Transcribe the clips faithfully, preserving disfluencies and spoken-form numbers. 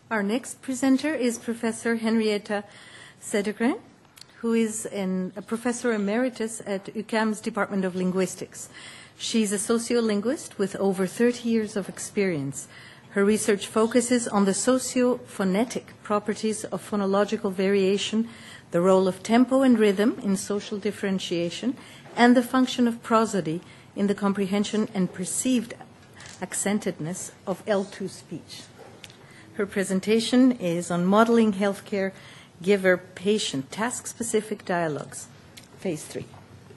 Our next presenter is Professor Henrietta Cedergren, who is an, a professor emeritus at U Q A M's Department of Linguistics. She's a sociolinguist with over thirty years of experience. Her research focuses on the socio-phonetic properties of phonological variation, the role of tempo and rhythm in social differentiation, and the function of prosody in the comprehension and perceived accentedness of L two speech. Her presentation is on modeling healthcare giver-patient task-specific dialogues, phase three.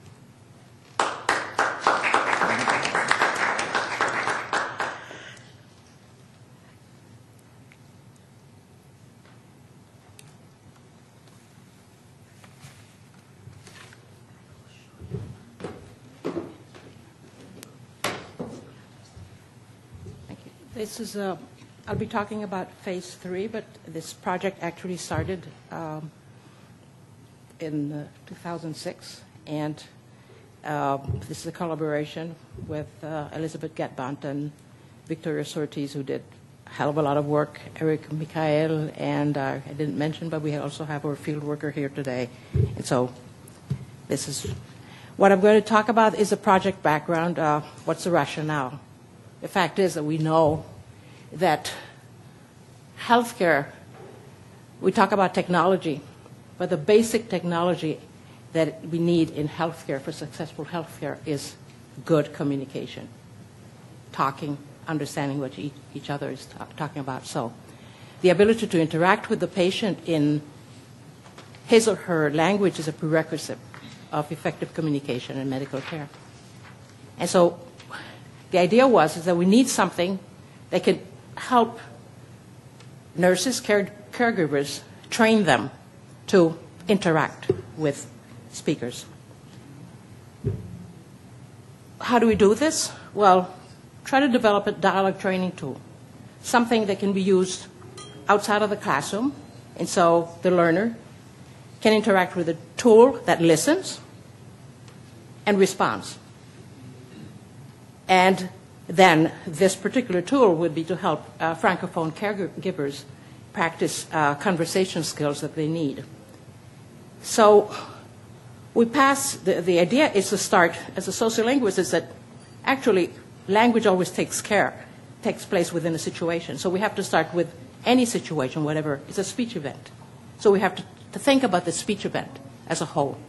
This is a, I'll be talking about phase three, but this project actually started um, in uh, two thousand six, and uh, this is a collaboration with uh, Elizabeth Gatbant and Victoria Surtees, who did a hell of a lot of work, Eric Michael, and uh, I didn't mention, but we also have our field worker here today. And so this is, what I'm going to talk about is the project background, uh, what's the rationale. The fact is that we know that healthcare, we talk about technology, but the basic technology that we need in healthcare for successful healthcare is good communication, talking, understanding what each, each other is ta- talking about. So the ability to interact with the patient in his or her language is a prerequisite of effective communication in medical care. And so the idea was is that we need something that can help nurses, care, caregivers, train them to interact with speakers. How do we do this? Well, try to develop a dialogue training tool, something that can be used outside of the classroom, and so the learner can interact with a tool that listens and responds. And then this particular tool would be to help uh, Francophone caregivers practice uh, conversation skills that they need. So we pass, the, the idea is to start, as a sociolinguist, is that actually language always takes care, takes place within a situation. So we have to start with any situation, whatever, it's a speech event. So we have to, to think about the speech event as a whole.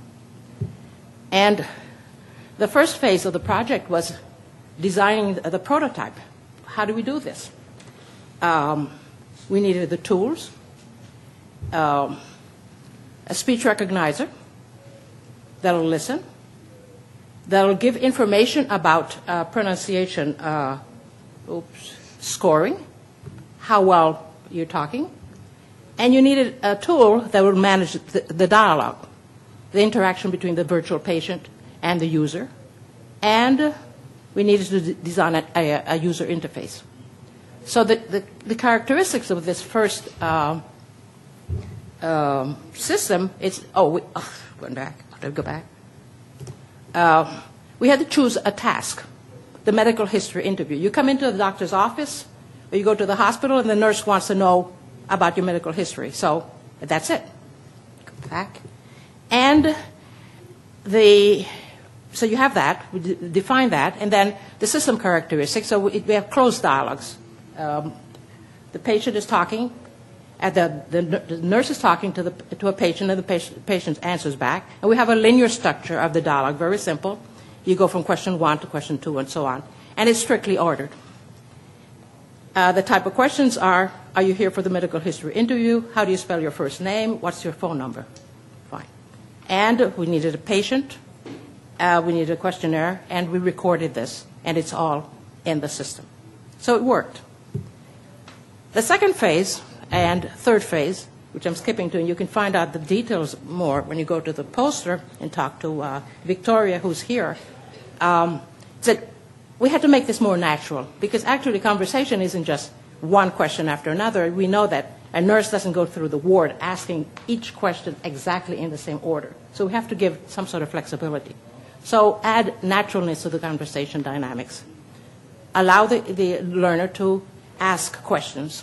And the first phase of the project was designing the prototype. How do we do this? Um, we needed the tools, um, a speech recognizer that'll listen, that'll give information about uh, pronunciation, uh, oops, scoring, how well you're talking, and you needed a tool that will manage the, the dialogue, the interaction between the virtual patient and the user, and we needed to d- design a, a, a user interface. So the, the, the characteristics of this first uh, um, system, it's, oh, we, oh, going back, I'll go back. Uh, we had to choose a task, the medical history interview. You come into the doctor's office, or you go to the hospital, and the nurse wants to know about your medical history. So that's it. Go back. And the... So you have that, we d- define that, and then the system characteristics. So we, we have closed dialogues. Um, the patient is talking, and the, the, the nurse is talking to, the, to a patient, and the patient, patient answers back. And we have a linear structure of the dialogue, very simple. You go from question one to question two and so on. And it's strictly ordered. Uh, the type of questions are, are you here for the medical history interview? How do you spell your first name? What's your phone number? Fine. And we needed a patient. Uh, we needed a questionnaire, and we recorded this, and it's all in the system. So it worked. The second phase and third phase, which I'm skipping to, and you can find out the details more when you go to the poster and talk to uh, Victoria, who's here, um, that we had to make this more natural, because actually conversation isn't just one question after another. We know that a nurse doesn't go through the ward asking each question exactly in the same order. So we have to give some sort of flexibility. So add naturalness to the conversation dynamics. Allow the, the learner to ask questions.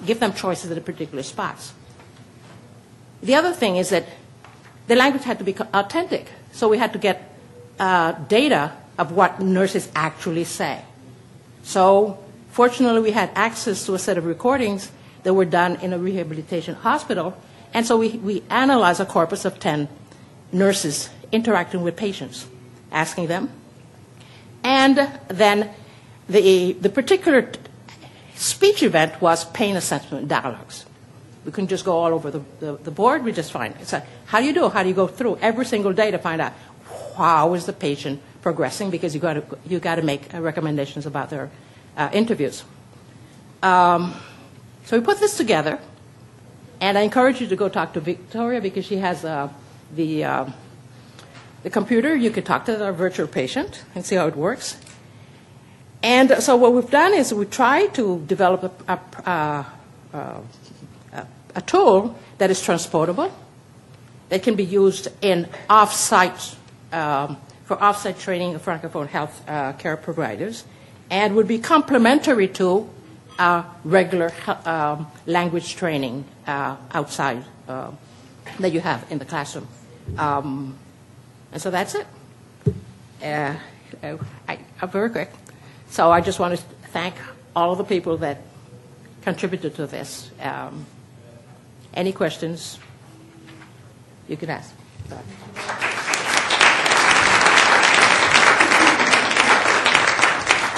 give them choices at a particular spots. The other thing is that the language had to be authentic. So we had to get uh, data of what nurses actually say. So fortunately, we had access to a set of recordings that were done in a rehabilitation hospital. And so we, we analyzed a corpus of ten nurses interacting with patients, asking them. And then the, the particular speech event was pain assessment dialogues. We couldn't just go all over the, the, the board. We just find it's like, how do you do? How do you go through every single day to find out how is the patient progressing? Because you got to you got to make uh, recommendations about their uh, interviews. Um, so we put this together, and I encourage you to go talk to Victoria because she has uh, the uh, the computer. You could talk to our virtual patient and see how it works. And so what we've done is we try to develop a, a, a, a a tool that is transportable, that can be used in off-site, um, for off-site training of Francophone health uh, care providers, and would be complementary to uh, regular um, language training uh, outside uh, that you have in the classroom. Um, and so that's it. Uh, I, I'm very quick. So I just want to thank all of the people that contributed to this. Um, Any questions you can ask?